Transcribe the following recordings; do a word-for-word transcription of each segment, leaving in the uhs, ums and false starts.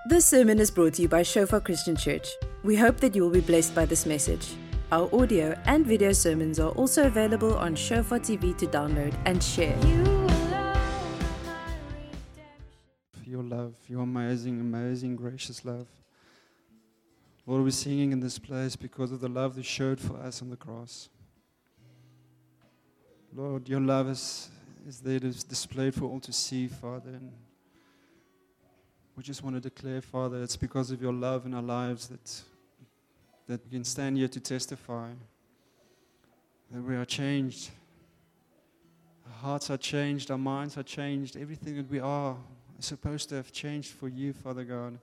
This sermon is brought to you by Shofar Christian Church. We hope that you will be blessed by this message. Our audio and video sermons are also available on Shofar T V to download and share. For your love, your amazing, amazing, gracious love. Lord, we're singing in this place because of the love that you showed for us on the cross. Lord, your love is, is there to displayed for all to see, Father. And we just want to declare, Father, it's because of your love in our lives that, that we can stand here to testify that we are changed. Our hearts are changed, our minds are changed, everything that we are is supposed to have changed for you, Father God.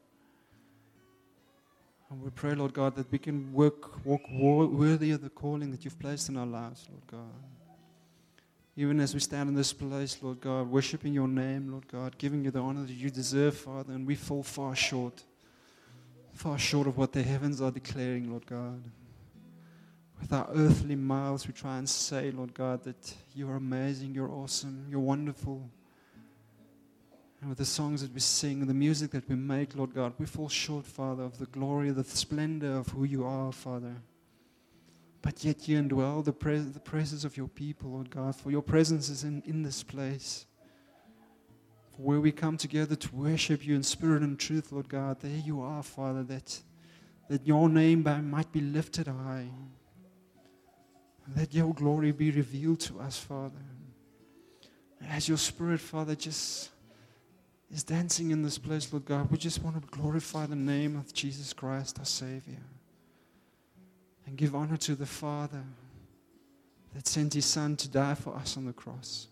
And we pray, Lord God, that we can work, walk worthy of the calling that you've placed in our lives, Lord God. Even as we stand in this place, Lord God, worshiping your name, Lord God, giving you the honor that you deserve, Father, and we fall far short, far short of what the heavens are declaring, Lord God. With our earthly mouths, we try and say, Lord God, that you are amazing, you're awesome, you're wonderful. And with the songs that we sing, the music that we make, Lord God, we fall short, Father, of the glory, the splendor of who you are, Father. But yet you indwell the, pres- the presence of your people, Lord God, for your presence is in, in this place. For where we come together to worship you in spirit and truth, Lord God, there you are, Father, that, that your name by, might be lifted high. And that your glory be revealed to us, Father. As your spirit, Father, just is dancing in this place, Lord God, we just want to glorify the name of Jesus Christ, our Savior. And give honor to the Father that sent His Son to die for us on the cross.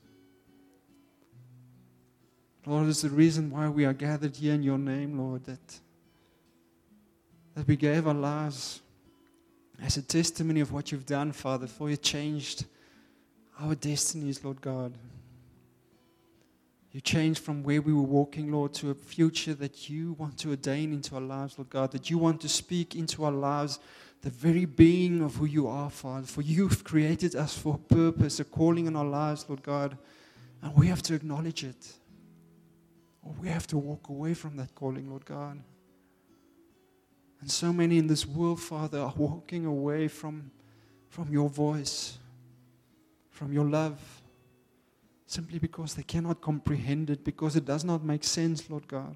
Lord, it's the reason why we are gathered here in your name, Lord, that, that we gave our lives as a testimony of what you've done, Father, for you changed our destinies, Lord God. You changed from where we were walking, Lord, to a future that you want to ordain into our lives, Lord God, that you want to speak into our lives, the very being of who you are, Father. For you've created us for a purpose, a calling in our lives, Lord God, and we have to acknowledge it. Or we have to walk away from that calling, Lord God. And so many in this world, Father, are walking away from, from your voice, from your love, simply because they cannot comprehend it, because it does not make sense, Lord God.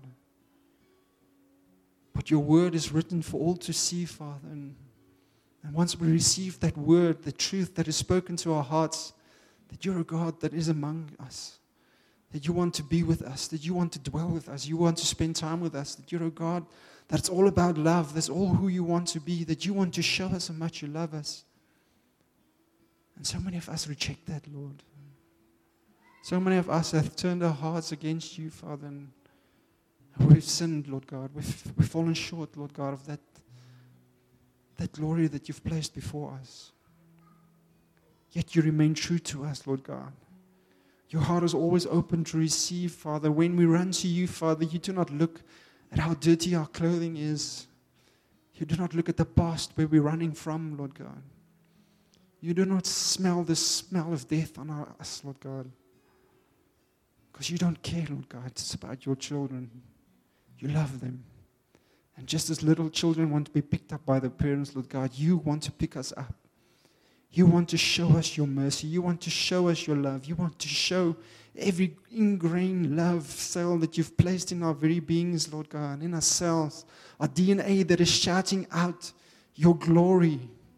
But your word is written for all to see, Father. And, and once we receive that word, the truth that is spoken to our hearts, that you're a God that is among us, that you want to be with us, that you want to dwell with us, you want to spend time with us, that you're a God that's all about love, that's all who you want to be, that you want to show us how much you love us. And so many of us reject that, Lord. So many of us have turned our hearts against you, Father, and we've sinned, Lord God. We've, we've fallen short, Lord God, of that, that glory that you've placed before us. Yet you remain true to us, Lord God. Your heart is always open to receive, Father. When we run to you, Father, you do not look at how dirty our clothing is. You do not look at the past where we're running from, Lord God. You do not smell the smell of death on our, us, Lord God. Because you don't care, Lord God. It's about your children. You love them. And just as little children want to be picked up by their parents, Lord God, you want to pick us up. You want to show us your mercy. You want to show us your love. You want to show every ingrained love cell that you've placed in our very beings, Lord God, in ourselves, our D N A that is shouting out your glory.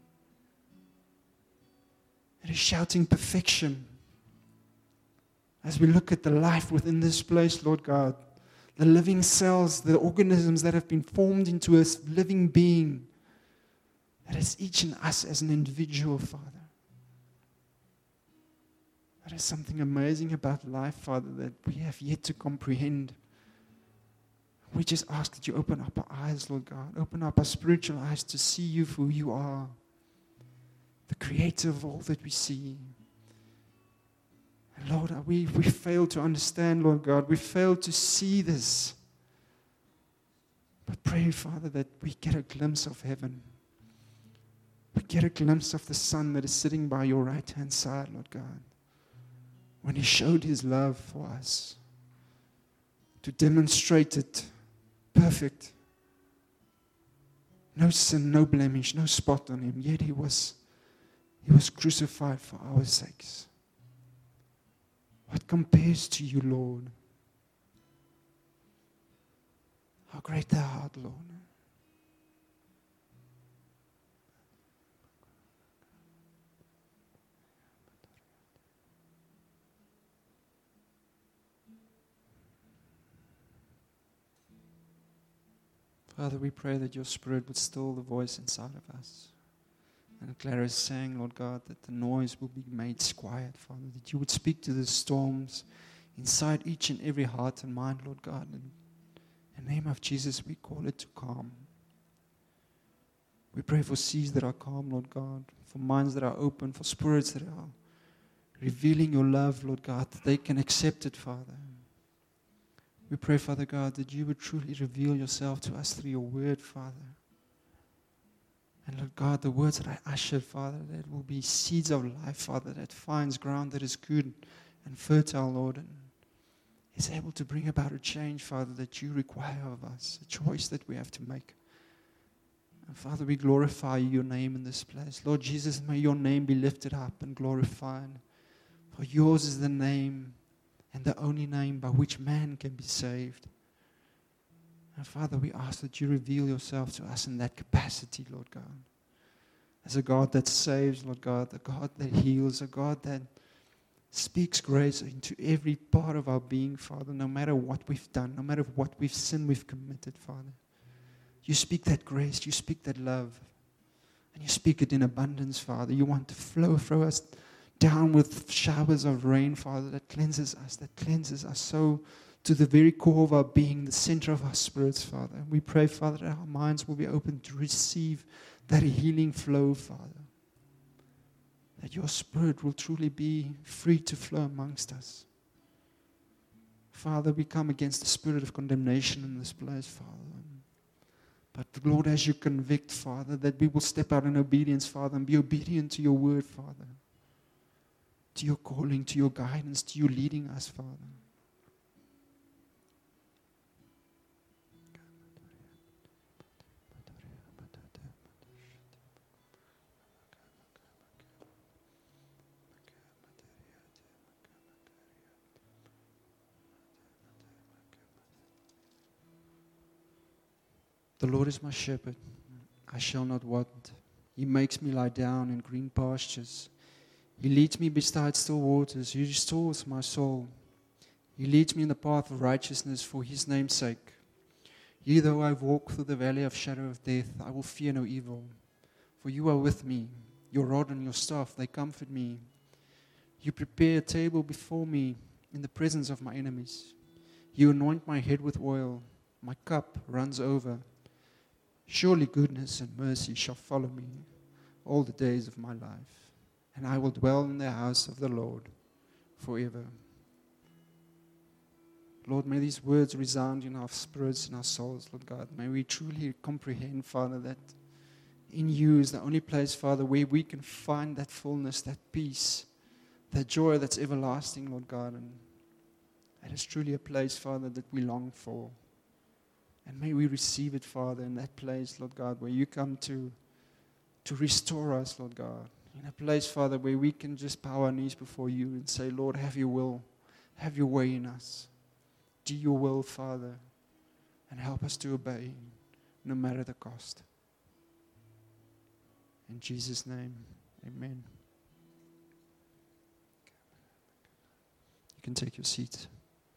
It is shouting perfection. As we look at the life within this place, Lord God, the living cells, the organisms that have been formed into a living being, that is each in us as an individual, Father. That is something amazing about life, Father, that we have yet to comprehend. We just ask that you open up our eyes, Lord God. Open up our spiritual eyes to see you for who you are, the creator of all that we see. And Lord, we, we fail to understand, Lord God. We fail to see this. But pray, Father, that we get a glimpse of heaven. We get a glimpse of the Son that is sitting by your right-hand side, Lord God. When He showed His love for us, to demonstrate it perfect. No sin, no blemish, no spot on him. Yet he was, he was crucified for our sakes. What compares to you, Lord? How great thou art, Lord. Father, we pray that your Spirit would still the voice inside of us. And Clara is saying, Lord God, that the noise will be made quiet, Father, that you would speak to the storms inside each and every heart and mind, Lord God. And in the name of Jesus, we call it to calm. We pray for seas that are calm, Lord God, for minds that are open, for spirits that are revealing your love, Lord God, that they can accept it, Father. We pray, Father God, that you would truly reveal yourself to us through your word, Father. And Lord God, the words that I usher, Father, that will be seeds of life, Father, that finds ground that is good and fertile, Lord, and is able to bring about a change, Father, that you require of us, a choice that we have to make. And Father, we glorify your name in this place. Lord Jesus, may your name be lifted up and glorified. For yours is the name and the only name by which man can be saved. And Father, we ask that you reveal yourself to us in that capacity, Lord God. As a God that saves, Lord God, a God that heals, a God that speaks grace into every part of our being, Father, no matter what we've done, no matter what we've sinned we've committed, Father. You speak that grace, you speak that love, and you speak it in abundance, Father. You want to flow through us down with showers of rain, Father, that cleanses us, that cleanses us so to the very core of our being, the center of our spirits, Father. And we pray, Father, that our minds will be open to receive that healing flow, Father. That your Spirit will truly be free to flow amongst us. Father, we come against the spirit of condemnation in this place, Father. But Lord, as you convict, Father, that we will step out in obedience, Father, and be obedient to your word, Father. To your calling, to your guidance, to you leading us, Father. The Lord is my shepherd, I shall not want. He makes me lie down in green pastures. He leads me beside still waters. He restores my soul. He leads me in the path of righteousness for his name's sake. Yea, though I walk through the valley of shadow of death, I will fear no evil. For you are with me. Your rod and your staff, they comfort me. You prepare a table before me in the presence of my enemies. You anoint my head with oil. My cup runs over. Surely goodness and mercy shall follow me all the days of my life, and I will dwell in the house of the Lord forever. Lord, may these words resound in our spirits and our souls, Lord God. May we truly comprehend, Father, that in you is the only place, Father, where we can find that fullness, that peace, that joy that's everlasting, Lord God. And that is truly a place, Father, that we long for. And may we receive it, Father, in that place, Lord God, where you come to, to restore us, Lord God. In a place, Father, where we can just bow our knees before you and say, Lord, have your will. Have your way in us. Do your will, Father, and help us to obey, no matter the cost. In Jesus' name, amen. You can take your seats.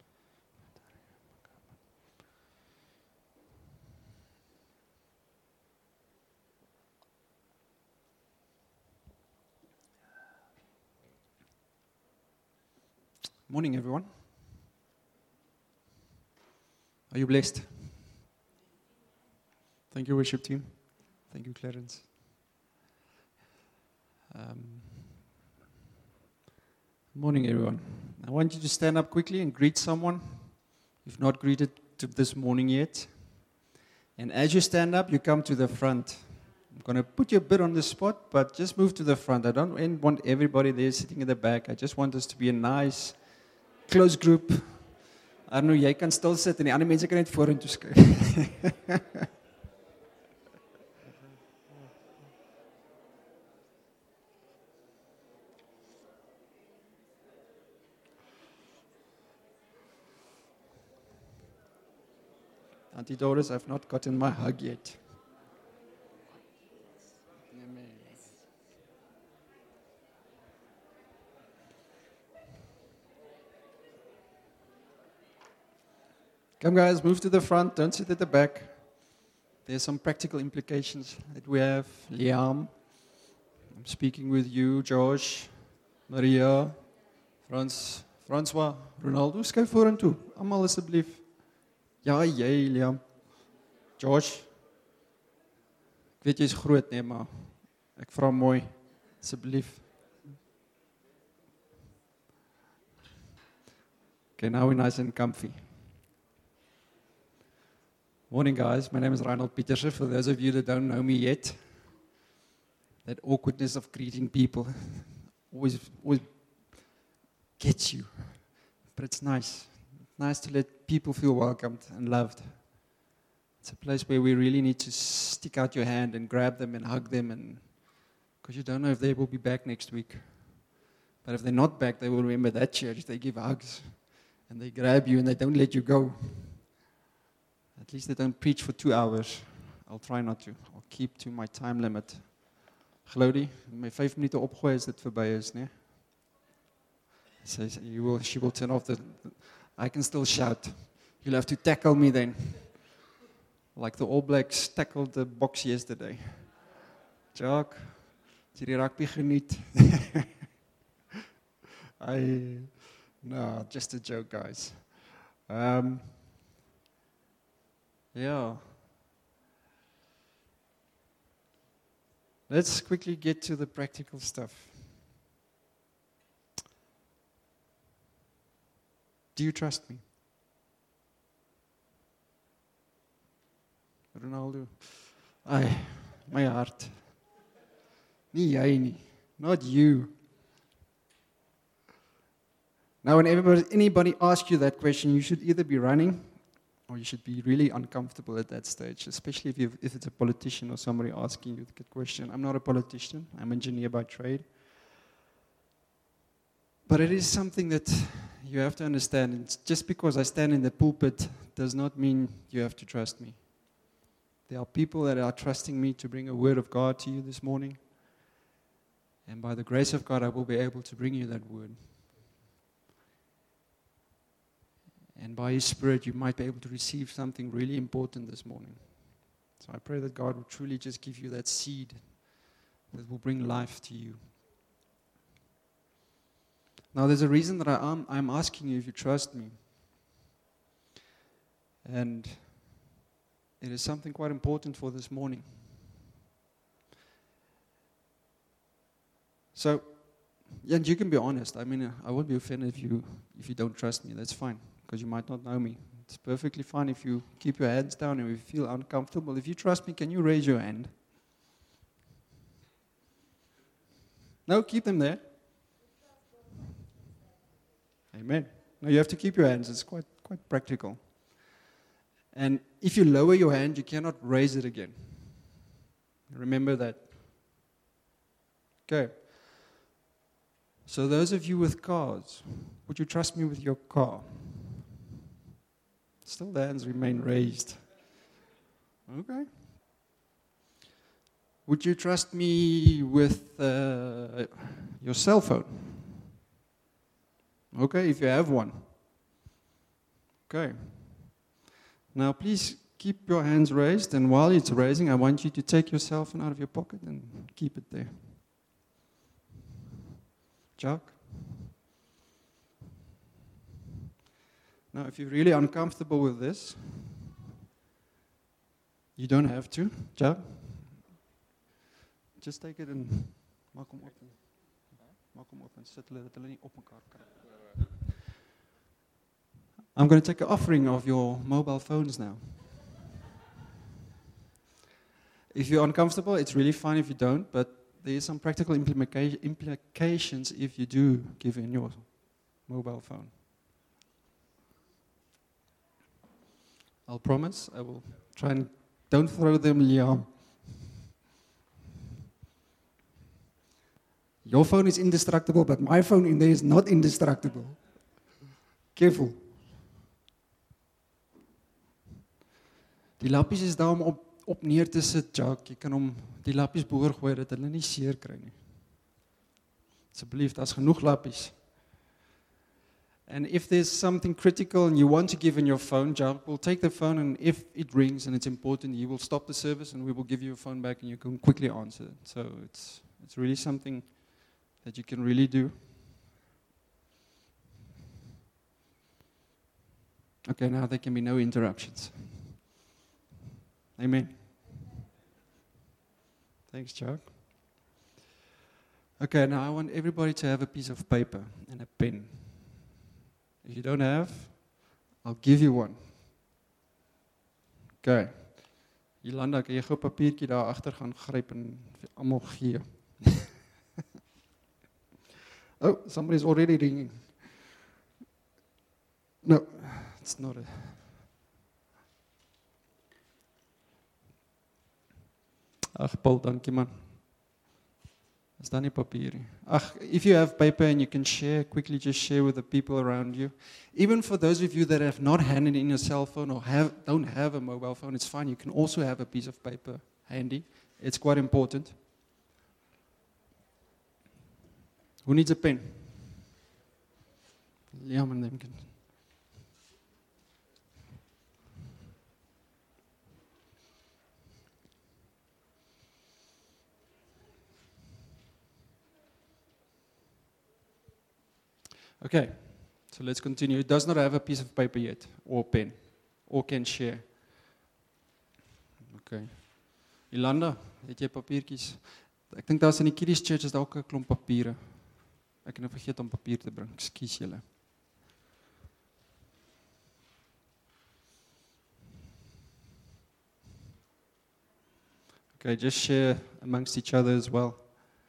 Morning, everyone. Are you blessed? Thank you, worship team. Thank you, Clarence. Um, morning, everyone. I want you to stand up quickly and greet someone you've not greeted to this morning yet. And as you stand up, you come to the front. I'm going to put you a bit on the spot, but just move to the front. I don't want everybody there sitting in the back. I just want us to be a nice, close group Arno, jy kan stil sit en die ander mense kan net vorentoe skuif. Auntie Doris, I've not gotten my hug yet. Come guys, move to the front, don't sit at the back. There's some practical implications that we have. Liam, I'm speaking with you, Josh, Maria, Frans, François, Ronaldo, skuif vorentoe. Almal asseblief. Ja, jy, Liam. Josh. Ek weet jy's groot, nee, maar ek vra mooi, asseblief. Okay, now we're nice and comfy. Morning, guys. My name is Reinhold Pieterse. For those of you that don't know me yet, that awkwardness of greeting people always, always gets you. But it's nice. Nice to let people feel welcomed and loved. It's a place where we really need to stick out your hand and grab them and hug them, and because you don't know if they will be back next week. But if they're not back, they will remember that church. They give hugs and they grab you and they don't let you go. At least they don't preach for two hours. I'll try not to. I'll keep to my time limit. Glody, my five minute opgooi as dit verby is, nee? Says you will, she will turn off the, the. I can still shout. You'll have to tackle me then, like the All Blacks tackled the box yesterday. Jock, het jy die rugby geniet? I no, just a joke, guys. Um. Yeah. Let's quickly get to the practical stuff. Do you trust me? Ronaldo. Ai, my heart. Nie jy nie. Not you. Now, whenever anybody asks you that question, you should either be running or you should be really uncomfortable at that stage, especially if, if it's a politician or somebody asking you the question. I'm not a politician. I'm an engineer by trade. But it is something that you have to understand. It's just because I stand in the pulpit does not mean you have to trust me. There are people that are trusting me to bring a word of God to you this morning. And by the grace of God, I will be able to bring you that word. And by His Spirit, you might be able to receive something really important this morning. So I pray that God will truly just give you that seed that will bring life to you. Now, there's a reason that I am, I'm asking you if you trust me. And it is something quite important for this morning. So, yeah, and you can be honest. I mean, I won't be offended if you if you don't trust me. That's fine, because you might not know me. It's perfectly fine if you keep your hands down and if you feel uncomfortable. If you trust me, can you raise your hand? No, keep them there. Amen. No, you have to keep your hands. It's quite quite practical. And if you lower your hand, you cannot raise it again. Remember that. Okay. So those of you with cars, would you trust me with your car? Still the hands remain raised. Okay. Would you trust me with uh, your cell phone? Okay, if you have one. Okay. Now please keep your hands raised, and while it's raising, I want you to take your cell phone out of your pocket and keep it there. Jack? Now, if you're really uncomfortable with this, you don't have to. Jack? Just take it and maak hom oop. Maak hom oop en sit hulle dat hulle nie op mekaar kry. I'm going to take an offering of your mobile phones now. If you're uncomfortable, it's really fine if you don't, but there is some practical implica- implications if you do give in your mobile phone. I'll promise. I will try and don't throw them, Liam. Your phone is indestructible, but my phone in there is not indestructible. Careful. Die lappies is daar om op, op neer te sit, Jack. Jy kan hom die lappies boor gooi dat hulle nie seer kry nie. Asseblief, daar's genoeg lappies. And if there's something critical and you want to give in your phone, Jack will take the phone, and if it rings and it's important, he will stop the service and we will give you a phone back and you can quickly answer it. So it's it's really something that you can really do. Okay, now there can be no interruptions. Amen. Thanks, Chuck. Okay, now I want everybody to have a piece of paper and a pen. If you don't have, I'll give you one. Okay. Jolanda, kan jy gou 'n papiertjie daar agter gaan gryp en vir almal gee? Oh, somebody's already ringing. No, it's not a... Ag, Paul, dankie man. Is daar nie papier nie? Ag, if you have paper and you can share, quickly just share with the people around you. Even for those of you that have not handed in your cell phone or have don't have a mobile phone, it's fine. You can also have a piece of paper handy. It's quite important. Who needs a pen? Liam and them can. Okay, so let's continue. It does not have a piece of paper yet, or pen, or can share. Okay. Jolanda, het jy papiertjies? Ek dink daar's in die Kiddies Church is daar ook 'n klomp papiere. Ek het nou vergeet om papier te bring. Ekskuus julle. Okay, just share amongst each other as well.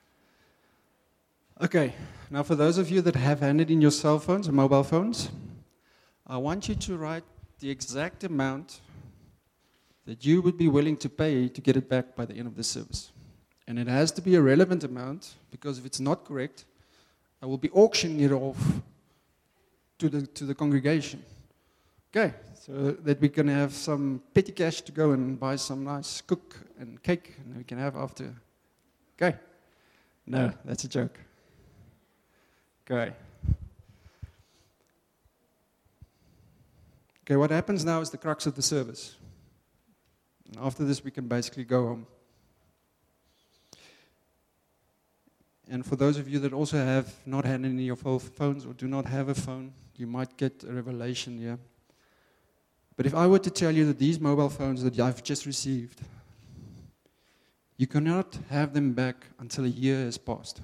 Okay, now for those of you that have handed in your cell phones or mobile phones, I want you to write the exact amount that you would be willing to pay to get it back by the end of the service. And it has to be a relevant amount, because if it's not correct, I will be auctioning it off to the, to the congregation. Okay, so that we can have some petty cash to go and buy some nice cook and cake, and we can have after. Okay, no, that's a joke. Okay. Okay, what happens now is the crux of the service. And after this, we can basically go home. And for those of you that also have not had any of your phones or do not have a phone, you might get a revelation here. But if I were to tell you that these mobile phones that I've just received, you cannot have them back until a year has passed.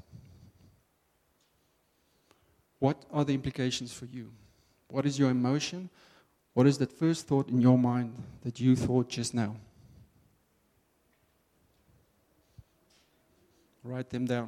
What are the implications for you? What is your emotion? What is that first thought in your mind that you thought just now? Write them down.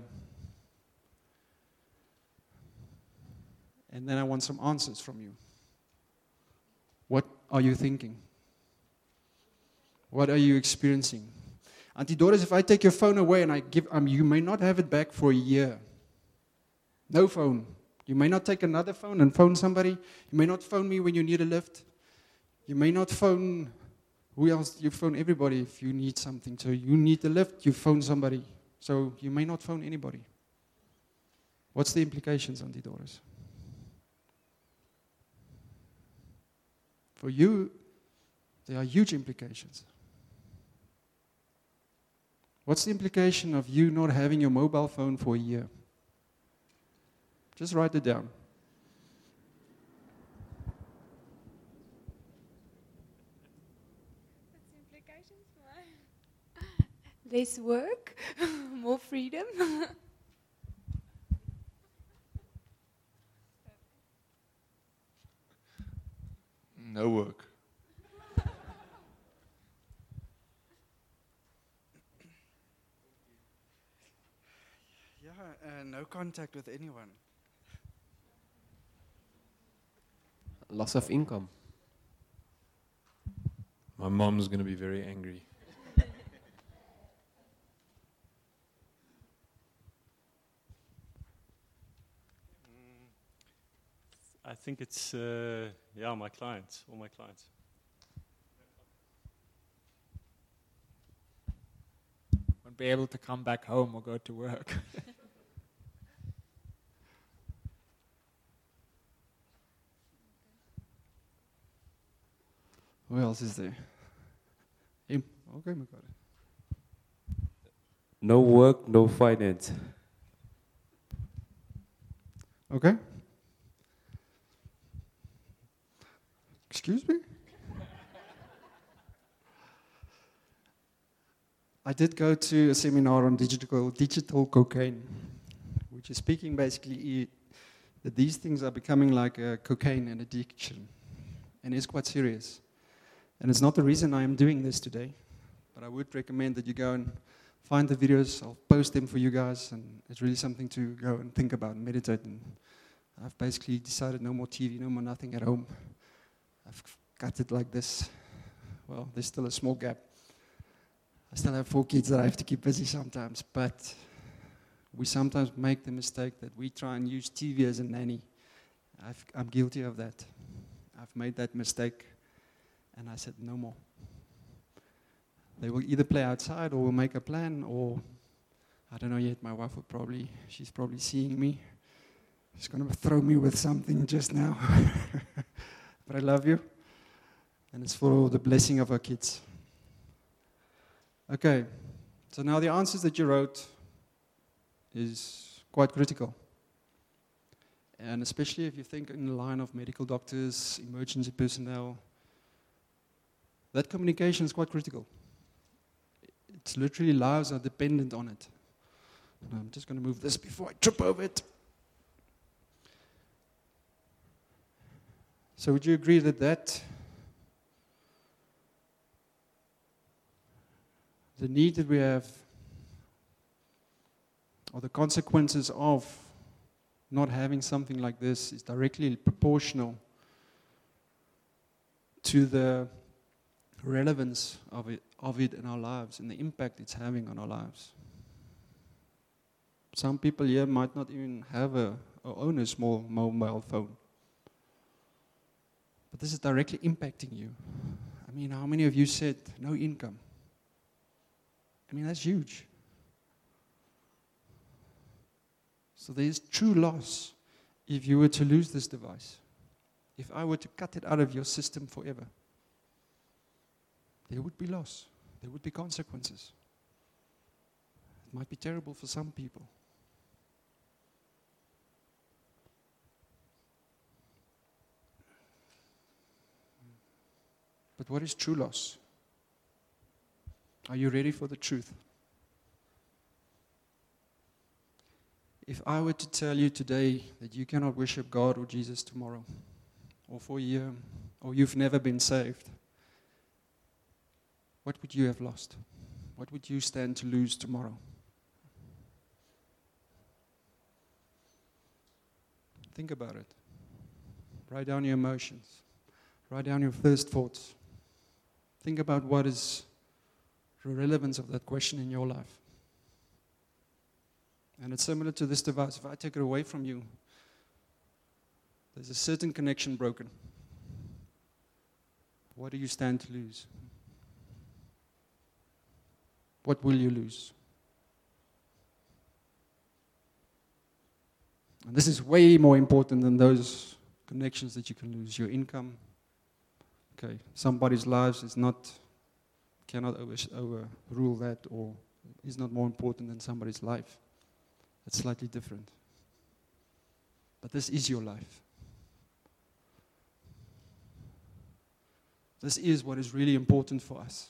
And then I want some answers from you. What are you thinking? What are you experiencing? Auntie Doris, if I take your phone away and I give, um, you may not have it back for a year. No phone. You may not take another phone and phone somebody. You may not phone me when you need a lift. You may not phone, who else? You phone everybody if you need something. So you need a lift, you phone somebody. So you may not phone anybody. What's the implications, Auntie Doris? For you, there are huge implications. What's the implication of you not having your mobile phone for a year? Just write it down. What's the implications for? Less work, more freedom. No work. Yeah, uh, no contact with anyone. Loss of income. My mom's going to be very angry. I think it's, uh, yeah, my clients, all my clients. Won't be able to come back home or go to work. Who else is there? Him. Okay, we got it. No work, no finance. Okay. Excuse me? I did go to a seminar on digital digital cocaine, which is speaking basically that these things are becoming like a cocaine and addiction, and it's quite serious. And it's not the reason I am doing this today, but I would recommend that you go and find the videos. I'll post them for you guys, and it's really something to go and think about and meditate. And I've basically decided no more T V, no more nothing at home. I've cut it like this. Well, there's still a small gap. I still have four kids that I have to keep busy sometimes, but we sometimes make the mistake that we try and use T V as a nanny. I've, I'm guilty of that. I've made that mistake. And I said, no more. They will either play outside or we'll make a plan, or I don't know yet. My wife will probably, she's probably seeing me. She's going to throw me with something just now. But I love you. And it's for the blessing of our kids. Okay. So now the answers that you wrote is quite critical. And especially if you think in the line of medical doctors, emergency personnel, that communication is quite critical. It's literally lives are dependent on it. And I'm just going to move this before I trip over it. So would you agree that that, the need that we have, or the consequences of not having something like this is directly proportional to the relevance of it, of it in our lives and the impact it's having on our lives. Some people here might not even have a, or own a small mobile phone. But this is directly impacting you. I mean, how many of you said no income? I mean, that's huge. So there's true loss if you were to lose this device. If I were to cut it out of your system forever, there would be loss. There would be consequences. It might be terrible for some people. But what is true loss? Are you ready for the truth? If I were to tell you today that you cannot worship God or Jesus tomorrow, or for a year, or you've never been saved, what would you have lost? What would you stand to lose tomorrow? Think about it. Write down your emotions. Write down your first thoughts. Think about what is the relevance of that question in your life. And it's similar to this device. If I take it away from you, there's a certain connection broken. What do you stand to lose? What will you lose? And this is way more important than those connections that you can lose. Your income. Okay, somebody's lives is not, cannot over, overrule that, or is not more important than somebody's life. It's slightly different. But this is your life. This is what is really important for us.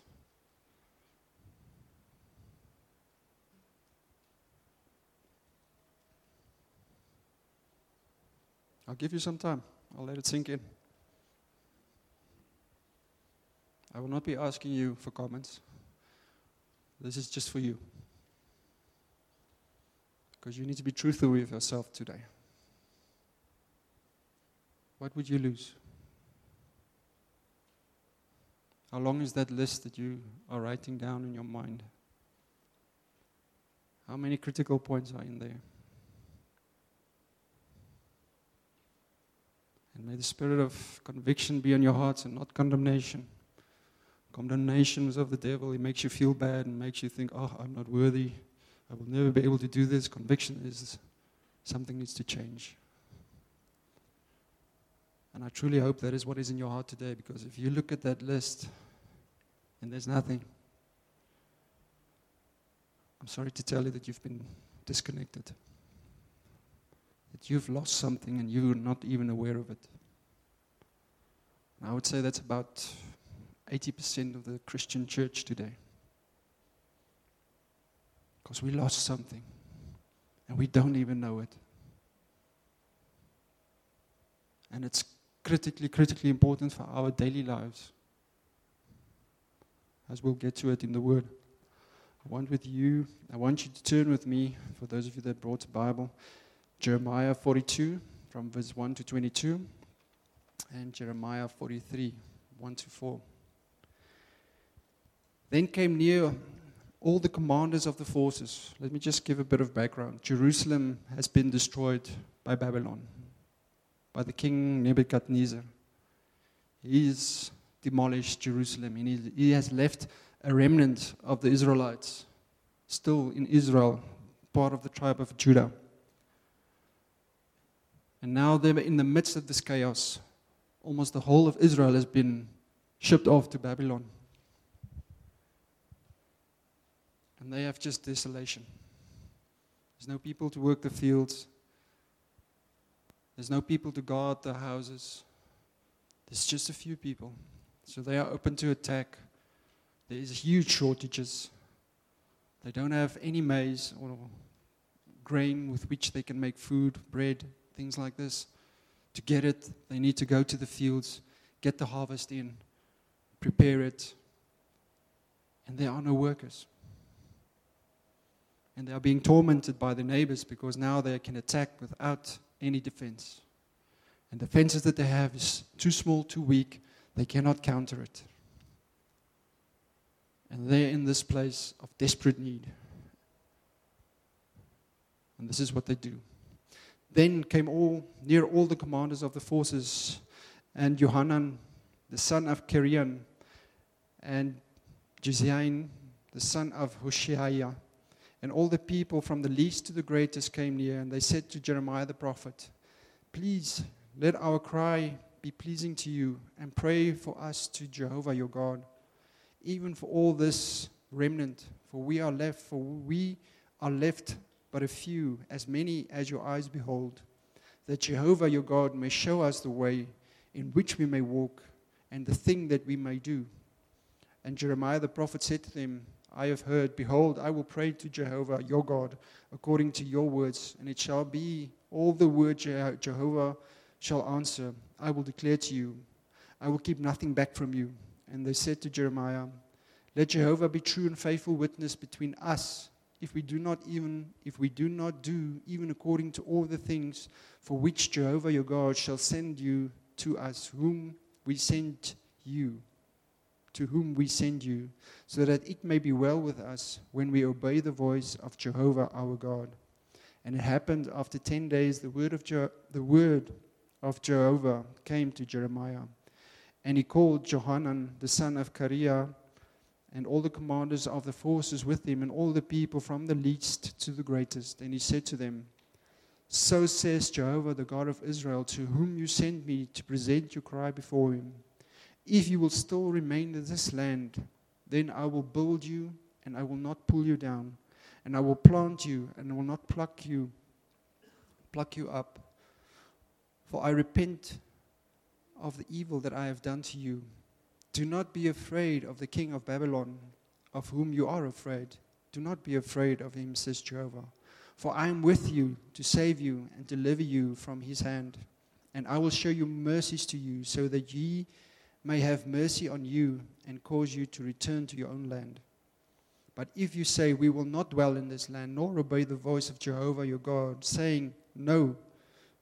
I'll give you some time. I'll let it sink in. I will not be asking you for comments. This is just for you. Because you need to be truthful with yourself today. What would you lose? How long is that list that you are writing down in your mind? How many critical points are in there? And may the spirit of conviction be on your hearts and not condemnation. Condemnation is of the devil. He makes you feel bad and makes you think, oh, I'm not worthy. I will never be able to do this. Conviction is something needs to change. And I truly hope that is what is in your heart today, because if you look at that list and there's nothing, I'm sorry to tell you that you've been disconnected. That you've lost something and you're not even aware of it. And I would say that's about eighty percent of the Christian church today. Because we lost something and we don't even know it. And it's critically, critically important for our daily lives. As we'll get to it in the Word. I want with you, I want you to turn with me, for those of you that brought a Bible, Jeremiah forty-two, from verse one to twenty-two, and Jeremiah forty-three, one to four. Then came near all the commanders of the forces. Let me just give a bit of background. Jerusalem has been destroyed by Babylon, by the king Nebuchadnezzar. He's demolished Jerusalem, and he, he has left a remnant of the Israelites still in Israel, part of the tribe of Judah. And now they're in the midst of this chaos. Almost the whole of Israel has been shipped off to Babylon. And they have just desolation. There's no people to work the fields. There's no people to guard the houses. There's just a few people. So they are open to attack. There is huge shortages. They don't have any maize or grain with which they can make food, bread, things like this. To get it, they need to go to the fields, get the harvest in, prepare it, and there are no workers. And they are being tormented by the neighbors because now they can attack without any defense. And the fences that they have is too small, too weak. They cannot counter it. And they're in this place of desperate need. And this is what they do. Then came all near all the commanders of the forces, and Johanan, the son of Kareah, and Jeziah, the son of Hoshaiah, and all the people from the least to the greatest came near, and they said to Jeremiah the prophet, please let our cry be pleasing to you, and pray for us to Jehovah your God, even for all this remnant, for we are left, for we are left but a few, as many as your eyes behold, that Jehovah your God may show us the way in which we may walk, and the thing that we may do. And Jeremiah the prophet said to them, I have heard, behold, I will pray to Jehovah your God according to your words, and it shall be all the word Je- Jehovah shall answer, I will declare to you. I will keep nothing back from you. And they said to Jeremiah, let Jehovah be true and faithful witness between us, if we do not even if we do not do even according to all the things for which Jehovah your God shall send you to us, whom we send you, to whom we send you, so that it may be well with us when we obey the voice of Jehovah our God. And it happened after ten days, the word of Je- the word of Jehovah came to Jeremiah. And he called Johanan, the son of Kareah, and all the commanders of the forces with him, and all the people from the least to the greatest. And he said to them, so says Jehovah, the God of Israel, to whom you sent me to present your cry before him. If you will still remain in this land, then I will build you, and I will not pull you down. And I will plant you, and I will not pluck you, pluck you up. For I repent of the evil that I have done to you. Do not be afraid of the king of Babylon, of whom you are afraid. Do not be afraid of him, says Jehovah. For I am with you to save you and deliver you from his hand. And I will show you mercies to you, so that ye may have mercy on you and cause you to return to your own land. But if you say, we will not dwell in this land, nor obey the voice of Jehovah your God, saying, no,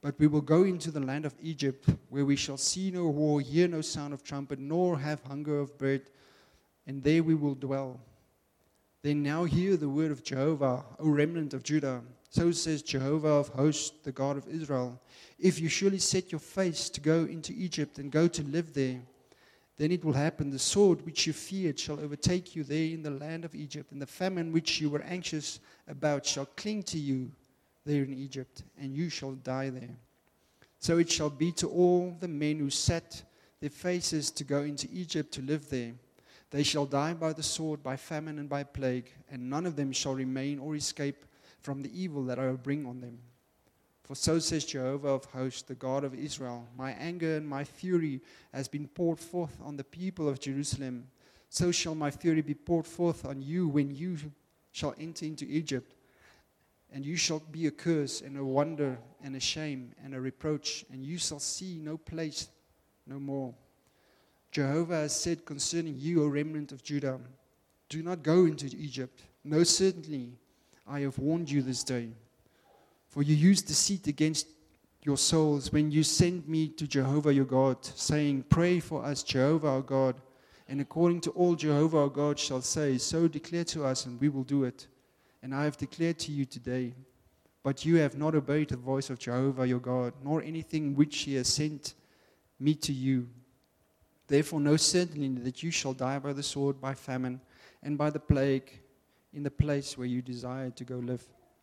But we will go into the land of Egypt, where we shall see no war, hear no sound of trumpet, nor have hunger of bread, and there we will dwell. Then now hear the word of Jehovah, O remnant of Judah. So says Jehovah of hosts, the God of Israel. If you surely set your face to go into Egypt and go to live there, then it will happen, the sword which you feared shall overtake you there in the land of Egypt, and the famine which you were anxious about shall cling to you there in Egypt, and you shall die there. So it shall be to all the men who set their faces to go into Egypt to live there. They shall die by the sword, by famine, and by plague, and none of them shall remain or escape from the evil that I will bring on them. For so says Jehovah of hosts, the God of Israel, my anger and my fury has been poured forth on the people of Jerusalem. So shall my fury be poured forth on you when you shall enter into Egypt. And you shall be a curse and a wonder and a shame and a reproach, and you shall see no place no more. Jehovah has said concerning you, O remnant of Judah, do not go into Egypt. No, certainly, I have warned you this day. For you used deceit against your souls when you sent me to Jehovah your God, saying, pray for us, Jehovah our God. And according to all Jehovah our God shall say, so declare to us, and we will do it. And I have declared to you today. But you have not obeyed the voice of Jehovah your God, nor anything which he has sent me to you. Therefore know certainly that you shall die by the sword, by famine, and by the plague, in the place where you desired to go live.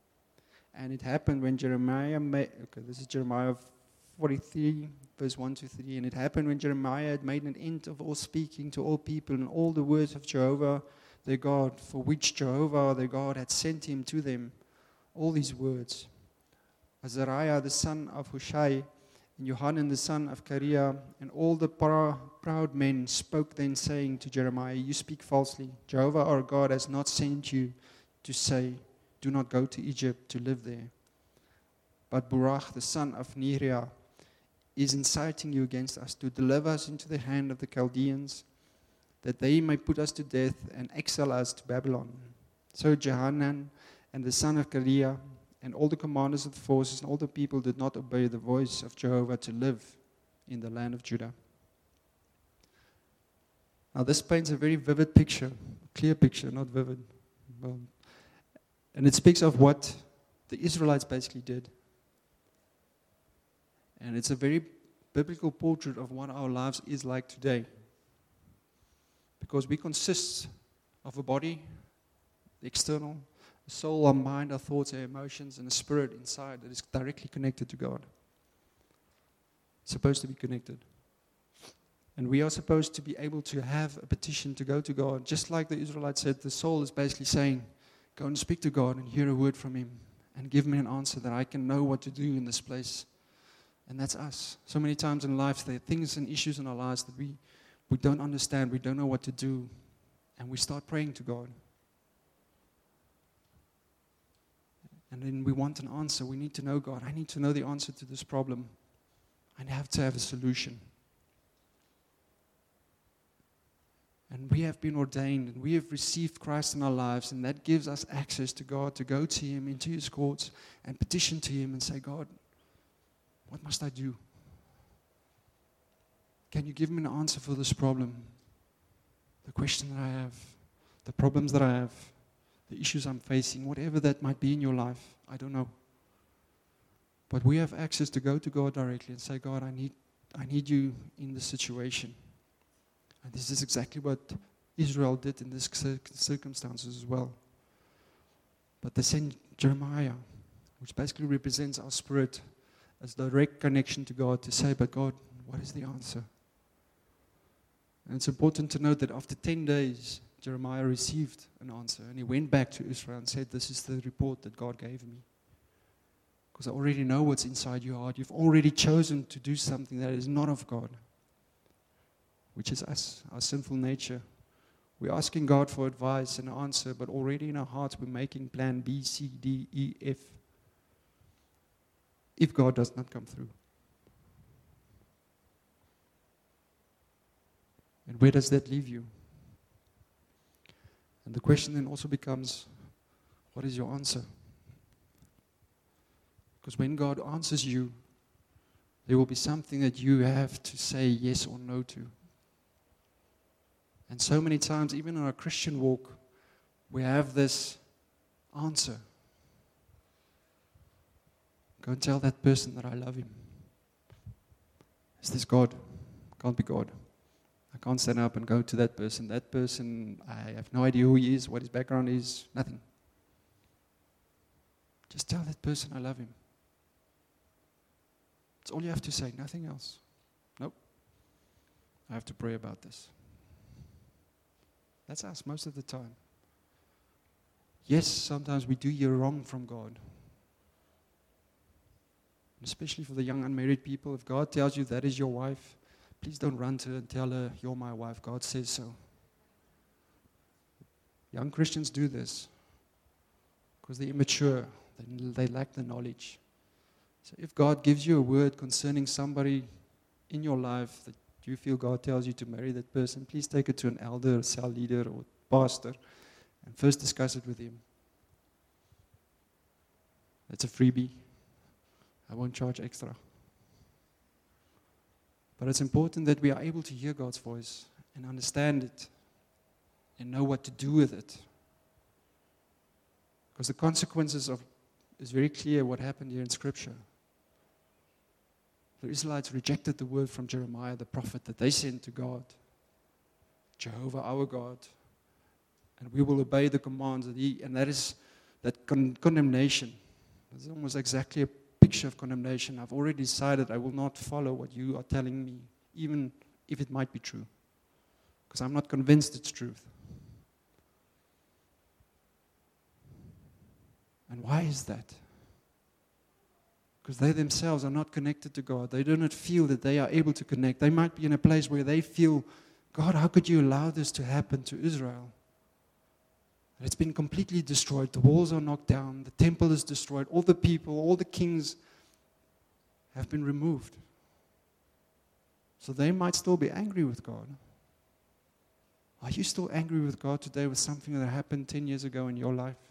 And it happened when Jeremiah made, okay, this is Jeremiah forty-three, verse one to three. And it happened when Jeremiah had made an end of all speaking to all people and all the words of Jehovah their God, for which Jehovah their God had sent him to them, all these words. Azariah the son of Hushai, and Johanan the son of Kareah, and all the pra- proud men spoke then, saying to Jeremiah, you speak falsely. Jehovah our God has not sent you to say, do not go to Egypt to live there. But Baruch the son of Neriah is inciting you against us to deliver us into the hand of the Chaldeans, that they may put us to death and exile us to Babylon. So Johanan and the son of Kareah and all the commanders of the forces and all the people did not obey the voice of Jehovah to live in the land of Judah. Now this paints a very vivid picture, a clear picture, not vivid. Well, and it speaks of what the Israelites basically did. And it's a very biblical portrait of what our lives is like today. Because we consist of a body, the external, a soul, our mind, our thoughts, our emotions, and a spirit inside that is directly connected to God. It's supposed to be connected. And we are supposed to be able to have a petition to go to God. Just like the Israelites said, the soul is basically saying, go and speak to God and hear a word from him and give me an answer that I can know what to do in this place. And that's us. So many times in life, there are things and issues in our lives that we, we don't understand, we don't know what to do, and we start praying to God. And then we want an answer. We need to know, God, I need to know the answer to this problem. I have to have a solution. And we have been ordained, and we have received Christ in our lives, and that gives us access to God to go to him into his courts and petition to him and say, God, what must I do? Can you give me an answer for this problem? The question that I have, the problems that I have, the issues I'm facing, whatever that might be in your life, I don't know. But we have access to go to God directly and say, God, I need, I need you in this situation. And this is exactly what Israel did in these circumstances as well. But they sent Jeremiah, which basically represents our spirit as direct connection to God, to say, but God, what is the answer? And it's important to note that after ten days, Jeremiah received an answer. And he went back to Israel and said, this is the report that God gave me. Because I already know what's inside your heart. You've already chosen to do something that is not of God, which is us, our sinful nature. We're asking God for advice and answer, but already in our hearts we're making plan B, C, D, E, F. If God does not come through. And where does that leave you? And the question then also becomes, what is your answer? Because when God answers you, There will be something that you have to say yes or no to. And so many times, even in our Christian walk, we have this answer. Go and tell that person that I love him. Is this God? Can't be God. I can't stand up and go to that person. That person, I have no idea who he is, what his background is, nothing. Just tell that person I love him. That's all you have to say, nothing else. Nope. I have to pray about this. That's us most of the time. Yes, sometimes we do hear wrong from God. Especially for the young unmarried people, if God tells you that is your wife, please don't run to her and tell her, you're my wife, God says so. Young Christians do this because they're immature, they, they lack the knowledge. So if God gives you a word concerning somebody in your life that you feel God tells you to marry that person, please take it to an elder, a cell leader, or pastor, and first discuss it with him. It's a freebie. I won't charge extra. But it's important that we are able to hear God's voice and understand it and know what to do with it. Because the consequences of is very clear what happened here in Scripture. The Israelites rejected the word from Jeremiah, the prophet, that they sent to God. Jehovah, our God. And we will obey the commands that He, and that is that con- condemnation. It's almost exactly a picture of condemnation. I've already decided I will not follow what you are telling me, even if it might be true. Because I'm not convinced it's truth. And why is that? Because they themselves are not connected to God. They do not feel that they are able to connect. They might be in a place where they feel, God, how could you allow this to happen to Israel? And it's been completely destroyed. The walls are knocked down. The temple is destroyed. All the people, all the kings have been removed. So they might still be angry with God. Are you still angry with God today with something that happened ten years ago in your life?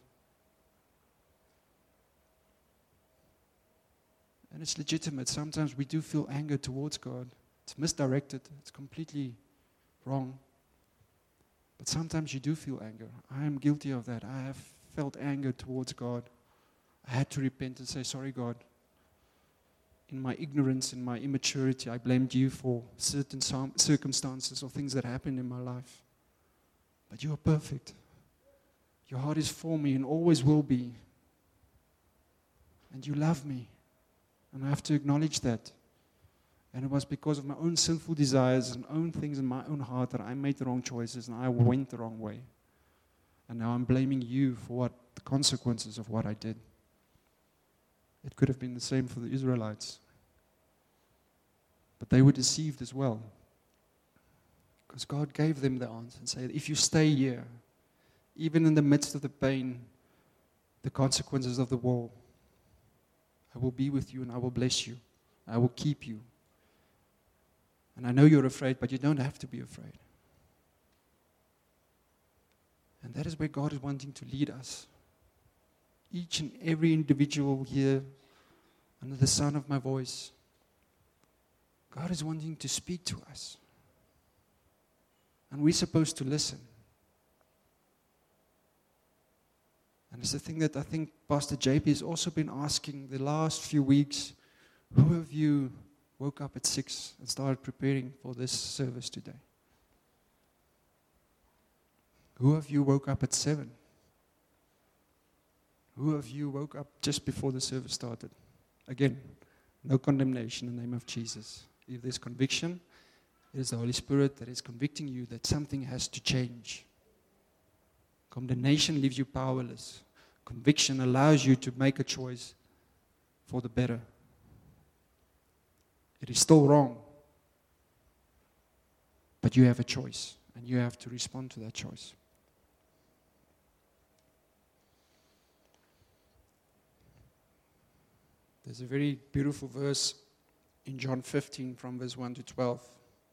And it's legitimate. Sometimes we do feel anger towards God. It's misdirected. It's completely wrong. But sometimes you do feel anger. I am guilty of that. I have felt anger towards God. I had to repent and say, sorry, God. In my ignorance, in my immaturity, I blamed you for certain circumstances or things that happened in my life. But you are perfect. Your heart is for me and always will be. And you love me. And I have to acknowledge that. And it was because of my own sinful desires and own things in my own heart that I made the wrong choices and I went the wrong way. And now I'm blaming you for what the consequences of what I did. It could have been the same for the Israelites. But they were deceived as well. Because God gave them the answer and said, if you stay here, even in the midst of the pain, the consequences of the war, I will be with you and I will bless you. I will keep you. And I know you're afraid, but you don't have to be afraid. And that is where God is wanting to lead us. Each and every individual here, under the sound of my voice, God is wanting to speak to us. And we're supposed to listen. And it's the thing that I think Pastor J P has also been asking the last few weeks. Who of you woke up at six and started preparing for this service today? Who of you woke up at seven? Who of you woke up just before the service started? Again, no condemnation in the name of Jesus. If there's conviction, it is the Holy Spirit that is convicting you that something has to change. Condemnation leaves you powerless. Conviction allows you to make a choice for the better. It is still wrong, but you have a choice, and you have to respond to that choice. There's a very beautiful verse in John fifteen from verse one to twelve.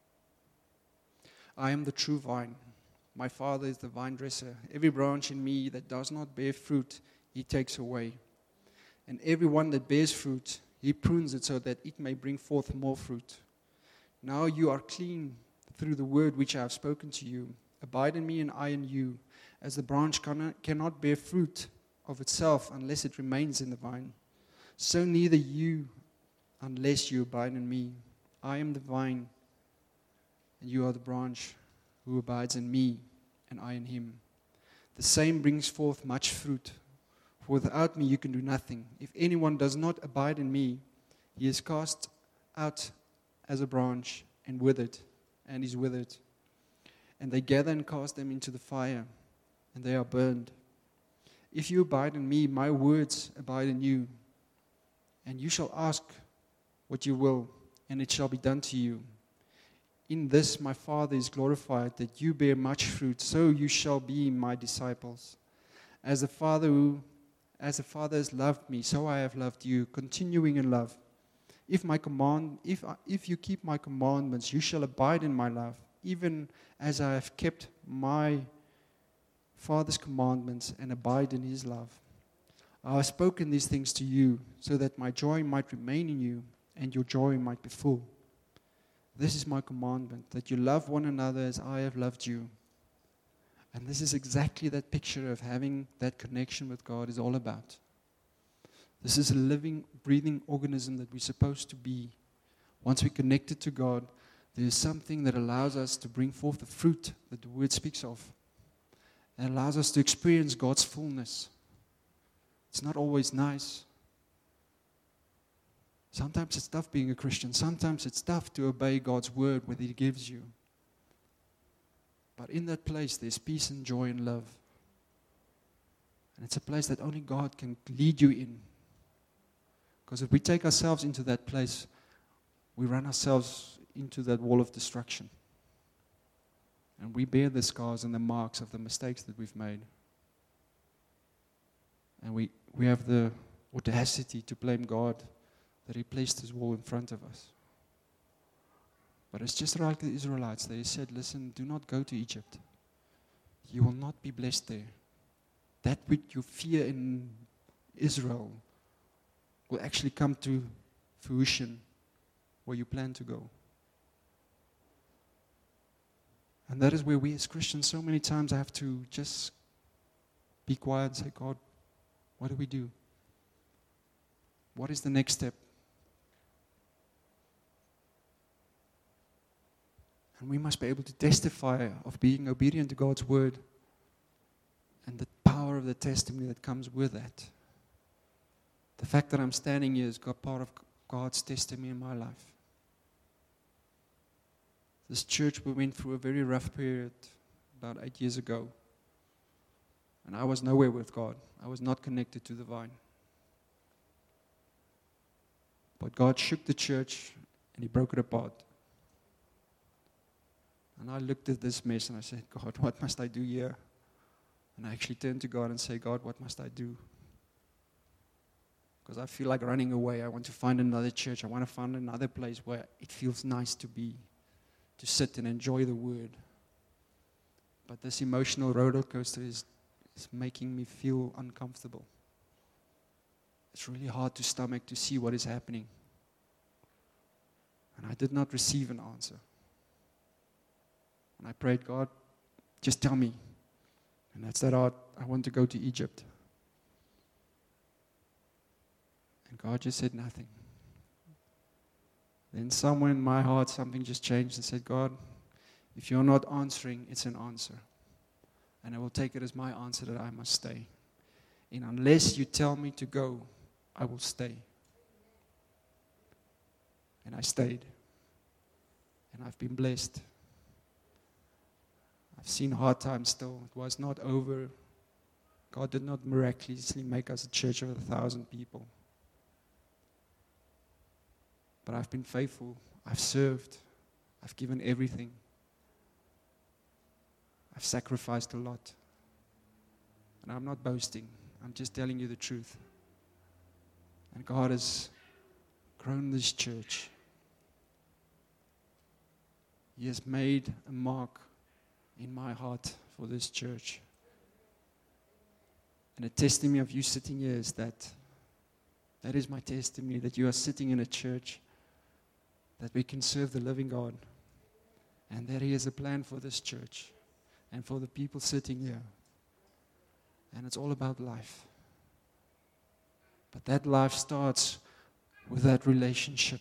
I am the true vine. My Father is the vine dresser. Every branch in me that does not bear fruit, He takes away. And every one that bears fruit, He prunes it so that it may bring forth more fruit. Now you are clean through the word which I have spoken to you. Abide in me and I in you, as the branch cannot, cannot bear fruit of itself unless it remains in the vine. So neither you unless you abide in me. I am the vine, and you are the branch. Who abides in me, and I in him. The same brings forth much fruit. For without me you can do nothing. If anyone does not abide in me, he is cast out as a branch and withered, and is withered. And they gather and cast them into the fire, and they are burned. If you abide in me, my words abide in you. And you shall ask what you will, and it shall be done to you. In this my Father is glorified, that you bear much fruit, so you shall be my disciples. As the Father who, as the Father has loved me, so I have loved you, continuing in love. If my command, if I, if you keep my commandments, you shall abide in my love, even as I have kept my Father's commandments and abide in his love. I have spoken these things to you, so that my joy might remain in you, and your joy might be full. This is my commandment, that you love one another as I have loved you. And this is exactly that picture of having that connection with God is all about. This is a living, breathing organism that we're supposed to be. Once we're connected to God, there is something that allows us to bring forth the fruit that the Word speaks of. It allows us to experience God's fullness. It's not always nice. Sometimes it's tough being a Christian. Sometimes it's tough to obey God's word, what He gives you. But in that place, there's peace and joy and love. And it's a place that only God can lead you in. Because if we take ourselves into that place, we run ourselves into that wall of destruction. And we bear the scars and the marks of the mistakes that we've made. And we, we have the audacity to blame God that He placed His wall in front of us. But it's just like the Israelites. They said, listen, do not go to Egypt. You will not be blessed there. That which you fear in Israel will actually come to fruition where you plan to go. And that is where we as Christians so many times have to just be quiet and say, God, what do we do? What is the next step? And we must be able to testify of being obedient to God's word and the power of the testimony that comes with that. The fact that I'm standing here is got part of God's testimony in my life. This church, we went through a very rough period about eight years ago. And I was nowhere with God. I was not connected to the vine. But God shook the church and He broke it apart. And I looked at this mess and I said, God, what must I do here? And I actually turned to God and said, God, what must I do? Because I feel like running away. I want to find another church. I want to find another place where it feels nice to be, to sit and enjoy the word. But this emotional roller coaster is, is making me feel uncomfortable. It's really hard to stomach to see what is happening. And I did not receive an answer. And I prayed, God, just tell me. And that's that I, I want to go to Egypt. And God just said nothing. Then somewhere in my heart, something just changed and said, God, if you're not answering, it's an answer. And I will take it as my answer that I must stay. And unless you tell me to go, I will stay. And I stayed. And I've been blessed. I've seen hard times still. It was not over. God did not miraculously make us a church of a thousand people. But I've been faithful. I've served. I've given everything. I've sacrificed a lot. And I'm not boasting. I'm just telling you the truth. And God has grown this church. He has made a mark in my heart for this church. And a testimony of you sitting here is that That is my testimony, that you are sitting in a church, that we can serve the living God, and that He has a plan for this church and for the people sitting here. And it's all about life. But that life starts with that relationship.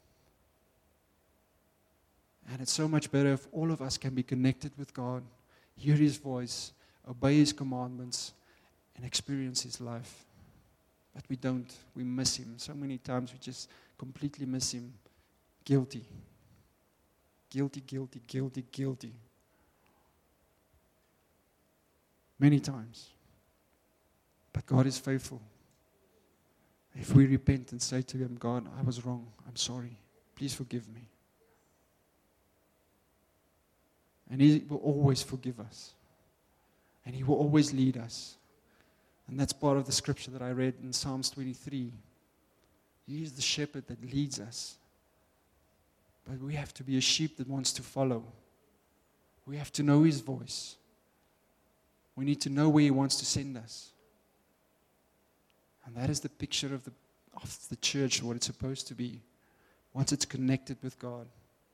And it's so much better if all of us can be connected with God, hear His voice, obey His commandments, and experience His life. But we don't. We miss Him. So many times we just completely miss Him. Guilty. Guilty, guilty, guilty, guilty. Many times. But God is faithful. If we repent and say to Him, God, I was wrong. I'm sorry. Please forgive me. And He will always forgive us. And He will always lead us. And that's part of the scripture that I read in Psalms twenty-three. He is the shepherd that leads us. But we have to be a sheep that wants to follow. We have to know His voice. We need to know where He wants to send us. And that is the picture of the, of the church, what it's supposed to be. Once it's connected with God.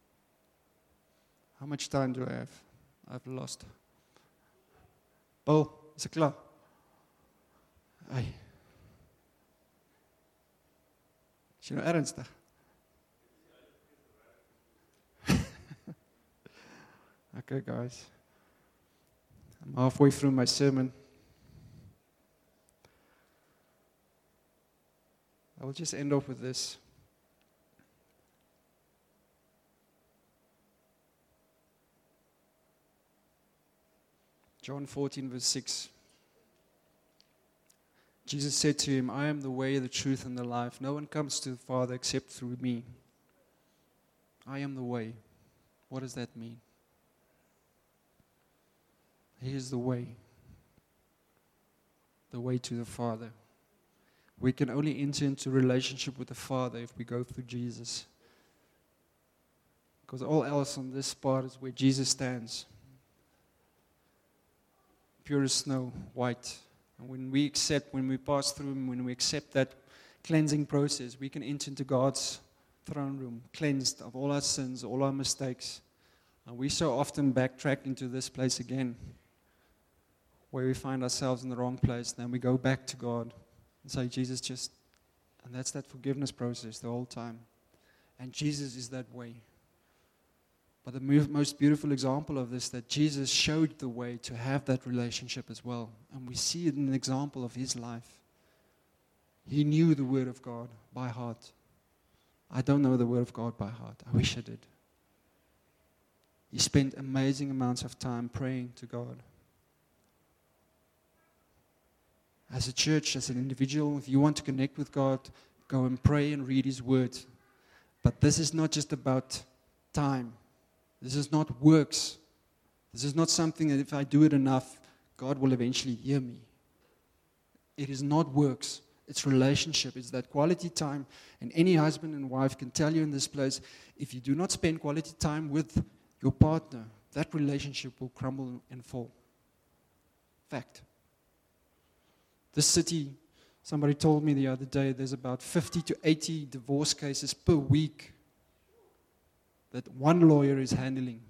How much time do I have? I've lost. Paul, is it klaar? Ai. Is jy nou ernstig? Okay, guys. I'm halfway through my sermon. I will just end off with this. John fourteen, verse six. Jesus said to him, I am the way, the truth, and the life. No one comes to the Father except through me. I am the way. What does that mean? He is the way. The way to the Father. We can only enter into a relationship with the Father if we go through Jesus. Because all else on this part is where Jesus stands. Pure as snow, white. And when we accept, when we pass through Him, when we accept that cleansing process, we can enter into God's throne room, cleansed of all our sins, all our mistakes. And we so often backtrack into this place again, where we find ourselves in the wrong place. Then we go back to God and say, Jesus, just, and that's that forgiveness process the whole time. And Jesus is that way. But the most beautiful example of this, that Jesus showed the way to have that relationship as well. And we see it in an example of His life. He knew the Word of God by heart. I don't know the Word of God by heart. I wish I did. He spent amazing amounts of time praying to God. As a church, as an individual, if you want to connect with God, go and pray and read His Word. But this is not just about time. This is not works. This is not something that if I do it enough, God will eventually hear me. It is not works. It's relationship. It's that quality time. And any husband and wife can tell you in this place, if you do not spend quality time with your partner, that relationship will crumble and fall. Fact. This city, somebody told me the other day, there's about fifty to eighty divorce cases per week that one lawyer is handling.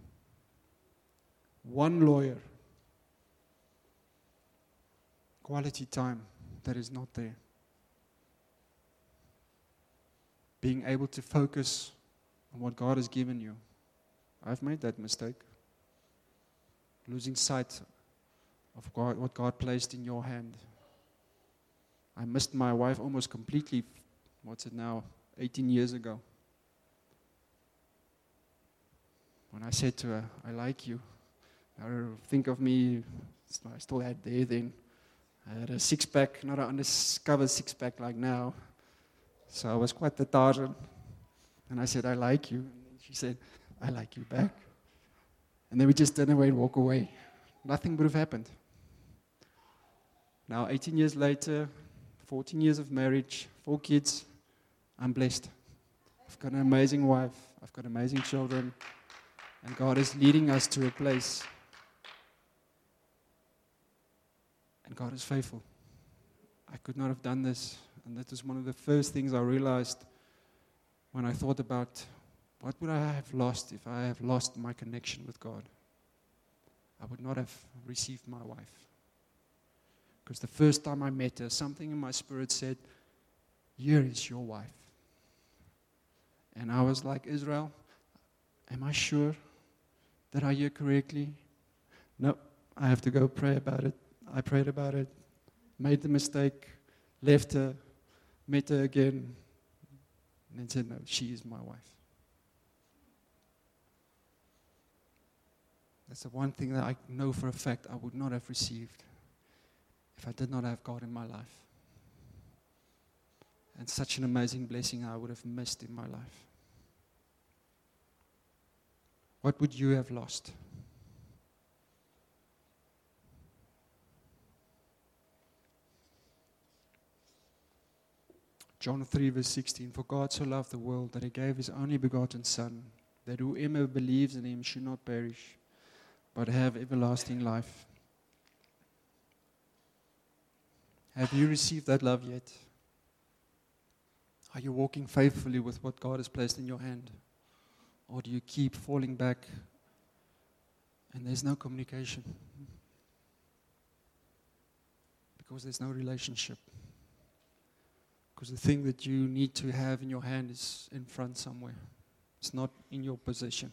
One lawyer. Quality time that is not there. Being able to focus on what God has given you. I've made that mistake. Losing sight of God, what God placed in your hand. I missed my wife almost completely, what's it now, eighteen years ago. When I said to her, I like you. I think of me, I still had there then. I had a six-pack, not an undiscovered six-pack like now. So I was quite the Tarzan. And I said, I like you. And she said, I like you back. And then we just turned away and walk away. Nothing would have happened. Now, eighteen years later, fourteen years of marriage, four kids, I'm blessed. I've got an amazing wife. I've got amazing children. And God is leading us to a place. And God is faithful. I could not have done this And that was one of the first things I realized when I thought about what would I have lost if I have lost my connection with God. I would not have received my wife. Because the first time I met her, something in my spirit said, here is your wife. And I was like, Israel, am I sure that I hear correctly? No, I have to go pray about it. I prayed about it, made the mistake, left her, met her again, and then said, no, she is my wife. That's the one thing that I know for a fact I would not have received if I did not have God in my life. And such an amazing blessing I would have missed in my life. What would you have lost? John three verse sixteen, for God so loved the world that he gave his only begotten Son, that whoever believes in him should not perish, but have everlasting life. Have you received that love yet? Are you walking faithfully with what God has placed in your hand? Or do you keep falling back and there's no communication? Because there's no relationship. Because the thing that you need to have in your hand is in front somewhere. It's not in your possession.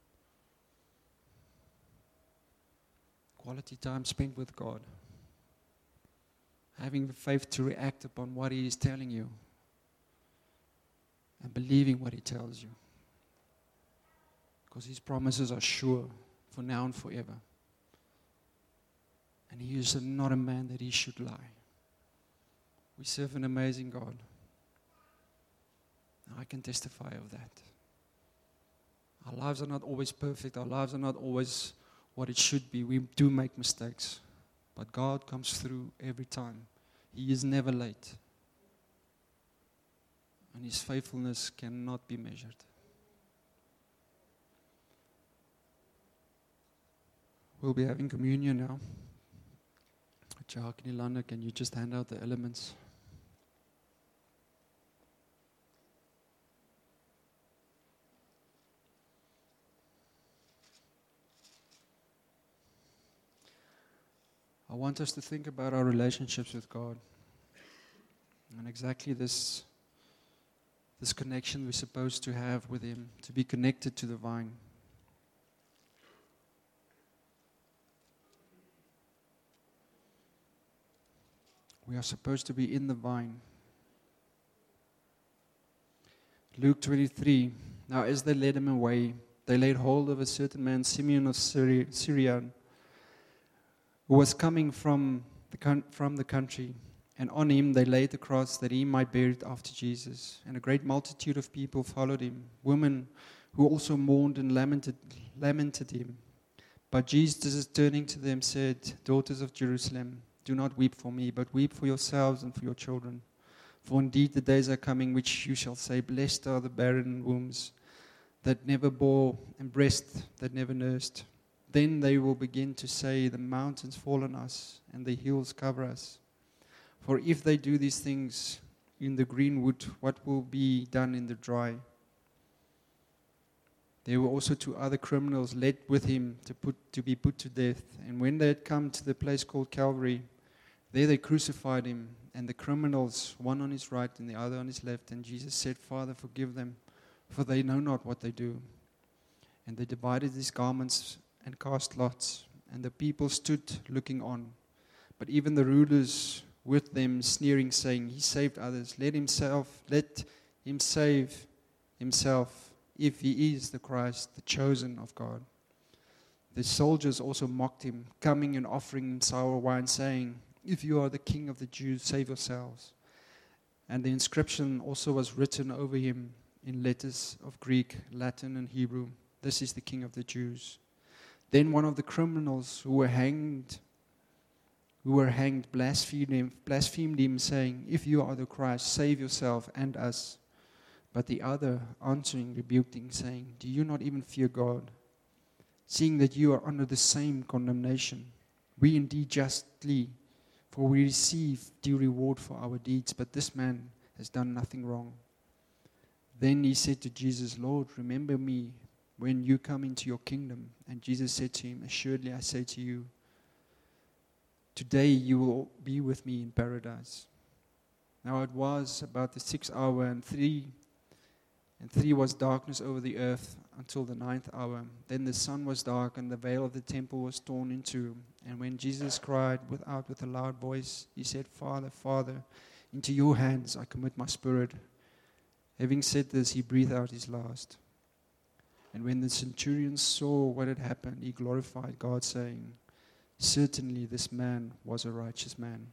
Quality time spent with God. Having the faith to react upon what He is telling you. And believing what He tells you. Because His promises are sure for now and forever. And He is not a man that He should lie. We serve an amazing God. I can testify of that. Our lives are not always perfect. Our lives are not always what it should be. We do make mistakes. But God comes through every time. He is never late. And His faithfulness cannot be measured. We'll be having communion now. Jacques and Ilana, can you just hand out the elements? I want us to think about our relationships with God. And exactly this, this connection we're supposed to have with Him, to be connected to the vine. We are supposed to be in the vine. Luke twenty-three, now as they led him away, they laid hold of a certain man, Simeon of Syri- Syria, who was coming from the, con- from the country. And on him they laid the cross that he might bear it after Jesus. And a great multitude of people followed him, women who also mourned and lamented, lamented him. But Jesus, turning to them, said, daughters of Jerusalem, do not weep for me, but weep for yourselves and for your children. For indeed the days are coming which you shall say, blessed are the barren wombs that never bore, and breasts that never nursed. Then they will begin to say, the mountains fall on us, and the hills cover us. For if they do these things in the green wood, what will be done in the dry? There were also two other criminals led with him to put to be put to death. And when they had come to the place called Calvary, there they crucified him, and the criminals, one on his right and the other on his left. And Jesus said, Father, forgive them, for they know not what they do. And they divided his garments and cast lots, and the people stood looking on. But even the rulers with them sneering, saying, he saved others, let himself, let him save himself, if he is the Christ, the chosen of God. The soldiers also mocked him, coming and offering him sour wine, saying, if you are the king of the Jews, save yourselves. And the inscription also was written over him in letters of Greek, Latin, and Hebrew, this is the King of the Jews. Then one of the criminals who were hanged, who were hanged, blasphemed him, blasphemed him, saying, if you are the Christ, save yourself and us. But the other, answering, rebuked him, saying, do you not even fear God, seeing that you are under the same condemnation? We indeed justly, For we receive due reward for our deeds, but this man has done nothing wrong. Then he said to Jesus, Lord, remember me when you come into your kingdom. And Jesus said to him, assuredly I say to you, today you will be with me in paradise. Now it was about the sixth hour, and three, and three was darkness over the earth until the ninth hour. Then the sun was dark, and the veil of the temple was torn in two. And when Jesus cried without with a loud voice, he said, Father, Father, into your hands I commit my spirit. Having said this, he breathed out his last. And when the centurion saw what had happened, he glorified God, saying, certainly this man was a righteous man.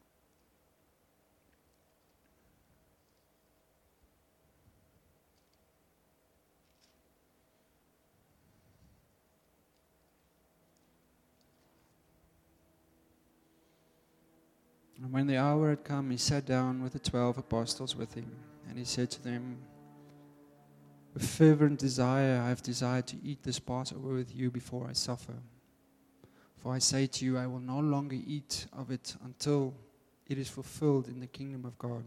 And when the hour had come, he sat down with the twelve apostles with him, and he said to them, with fervent desire I have desired to eat this Passover with you before I suffer. For I say to you, I will no longer eat of it until it is fulfilled in the kingdom of God.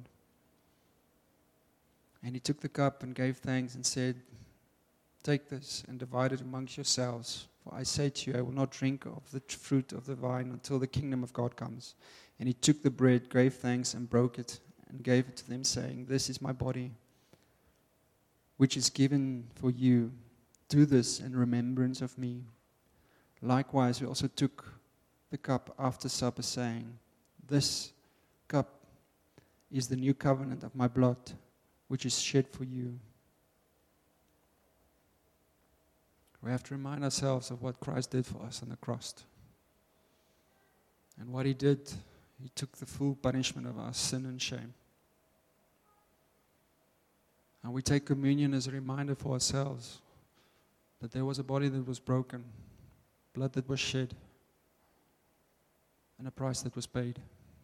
And he took the cup and gave thanks and said, take this and divide it amongst yourselves. For I say to you, I will not drink of the fruit of the vine until the kingdom of God comes. And he took the bread, gave thanks, and broke it, and gave it to them, saying, this is my body, which is given for you. Do this in remembrance of me. Likewise, we also took the cup after supper, saying, this cup is the new covenant of my blood, which is shed for you. We have to remind ourselves of what Christ did for us on the cross. And what he did, he took the full punishment of our sin and shame. And we take communion as a reminder for ourselves that there was a body that was broken, blood that was shed, and a price that was paid.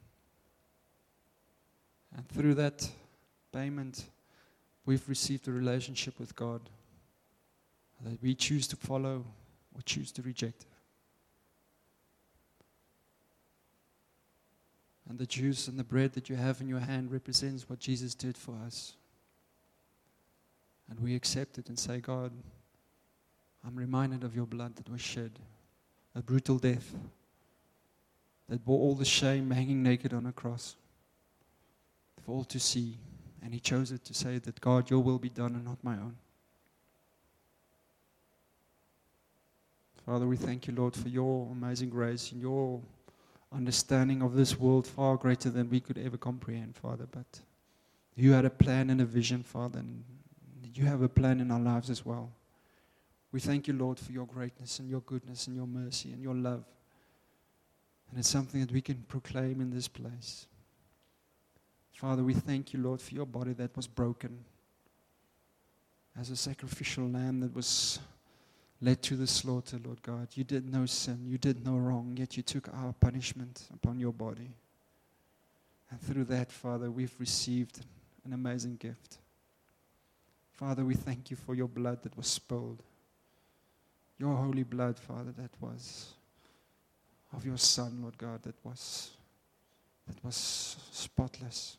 And through that payment, we've received a relationship with God that we choose to follow or choose to reject. And the juice and the bread that you have in your hand represents what Jesus did for us. And we accept it and say, God, I'm reminded of your blood that was shed, a brutal death that bore all the shame hanging naked on a cross for all to see. And he chose it to say that, God, your will be done and not my own. Father, we thank you, Lord, for your amazing grace and your understanding of this world far greater than we could ever comprehend, Father. But you had a plan and a vision, Father, and you have a plan in our lives as well. We thank you, Lord, for your greatness and your goodness and your mercy and your love. And it's something that we can proclaim in this place. Father, we thank you, Lord, for your body that was broken as a sacrificial lamb that was led to the slaughter, Lord God. You did no sin, you did no wrong, yet you took our punishment upon your body. And through that, Father, we've received an amazing gift. Father, we thank you for your blood that was spilled. Your holy blood, Father, that was of your Son, Lord God, that was that was spotless.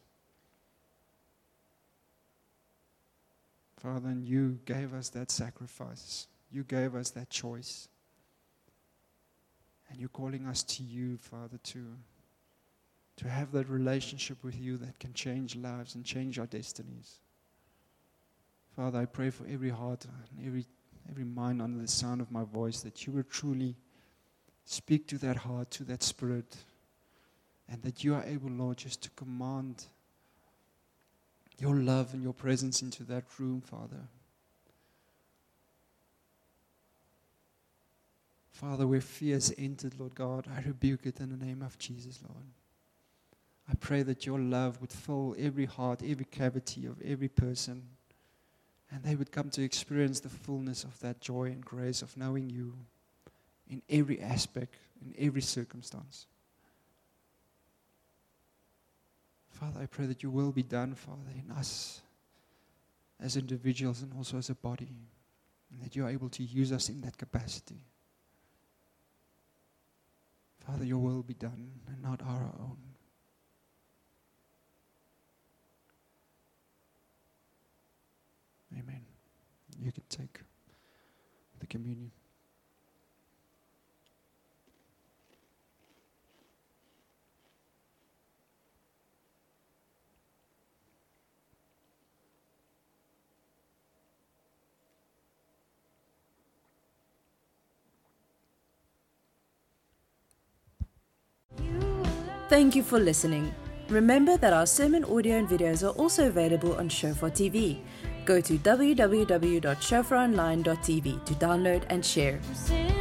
Father, and you gave us that sacrifice. You gave us that choice. And you're calling us to you, Father, to, to have that relationship with you that can change lives and change our destinies. Father, I pray for every heart and every, every mind under the sound of my voice that you will truly speak to that heart, to that spirit, and that you are able, Lord, just to command your love and your presence into that room, Father. Father, where fear has entered, Lord God, I rebuke it in the name of Jesus, Lord. I pray that your love would fill every heart, every cavity of every person, and they would come to experience the fullness of that joy and grace of knowing you in every aspect, in every circumstance. Father, I pray that your will be done, Father, in us as individuals and also as a body, and that you are able to use us in that capacity. Father, your will be done and not our own. Amen. You can take the communion. Thank you for listening. Remember that our sermon audio and videos are also available on Shofar T V. Go to w w w dot shofar online dot t v to download and share.